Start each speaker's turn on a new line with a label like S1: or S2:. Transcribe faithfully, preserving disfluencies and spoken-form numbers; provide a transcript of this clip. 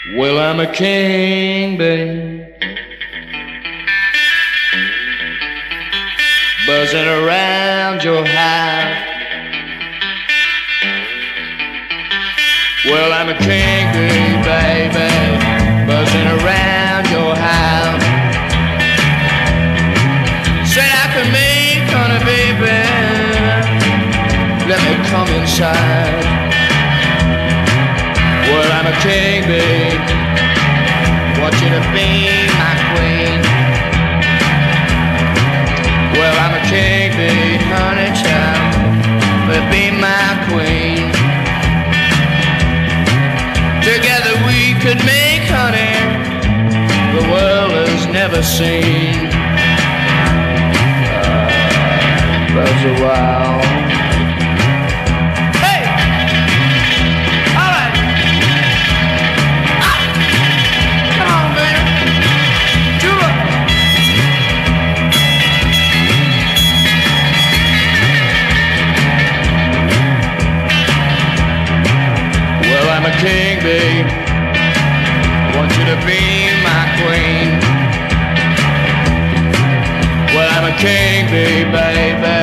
S1: Well, I'm a king, babe, buzzing around your house. Well, I'm a king, babe, baby, buzzing around your house. Said I could make honey, baby, let me come inside. Well, I'm a king, babe, want you to be my queen. Well, I'm a king, babe, honey child, but be my queen. Together we could make honey the world has never seen. Uh, that's a while. I'm a king, babe, want you to be my queen. Well, I'm a king, babe, baby,